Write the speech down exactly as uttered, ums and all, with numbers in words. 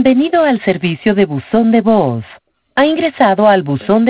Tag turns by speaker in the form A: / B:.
A: Bienvenido al servicio de buzón de voz. Ha ingresado al buzón de